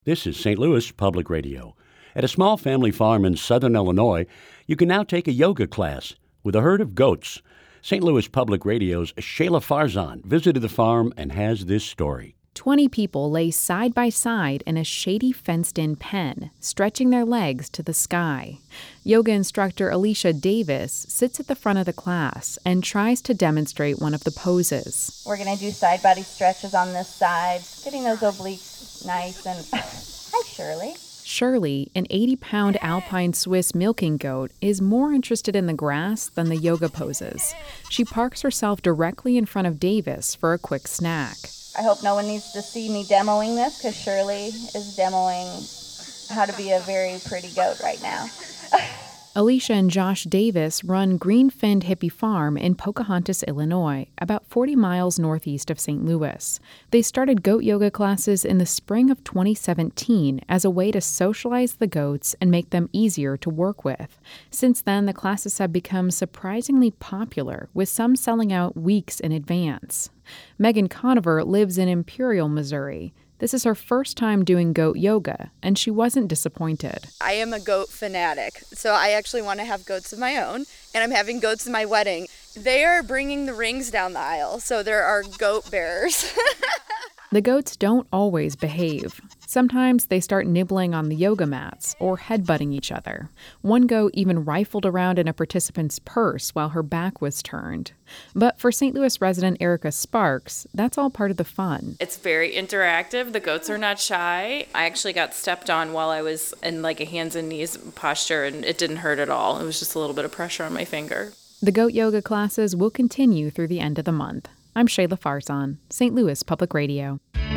This is St. Louis Public Radio. At a small family farm in southern Illinois, you can now take a yoga class with a herd of goats. St. Louis Public Radio's Shayla Farzan visited the farm and has this story. 20 people lay side by side in a shady fenced-in pen, stretching their legs to the sky. Yoga instructor Alicia Davis sits at the front of the class and tries to demonstrate one of the poses. We're going to do side body stretches on this side, getting those obliques nice and... Hi, Shirley. Shirley, an 80-pound Alpine Swiss milking goat, is more interested in the grass than the yoga poses. She parks herself directly in front of Davis for a quick snack. I hope no one needs to see me demoing this because Shirley is demoing how to be a very pretty goat right now. Alicia and Josh Davis run Green-Finned Hippie Farm in Pocahontas, Illinois, about 40 miles northeast of St. Louis. They started goat yoga classes in the spring of 2017 as a way to socialize the goats and make them easier to work with. Since then, the classes have become surprisingly popular, with some selling out weeks in advance. Megan Conover lives in Imperial, Missouri. This is her first time doing goat yoga, and she wasn't disappointed. I am a goat fanatic, so I actually want to have goats of my own, and I'm having goats in my wedding. They are bringing the rings down the aisle, so there are goat bearers. The goats don't always behave. Sometimes they start nibbling on the yoga mats or headbutting each other. One goat even rifled around in a participant's purse while her back was turned. But for St. Louis resident Erica Sparks, that's all part of the fun. It's very interactive. The goats are not shy. I actually got stepped on while I was in like a hands and knees posture, and it didn't hurt at all. It was just a little bit of pressure on my finger. The goat yoga classes will continue through the end of the month. I'm Shayla Farzan, St. Louis Public Radio.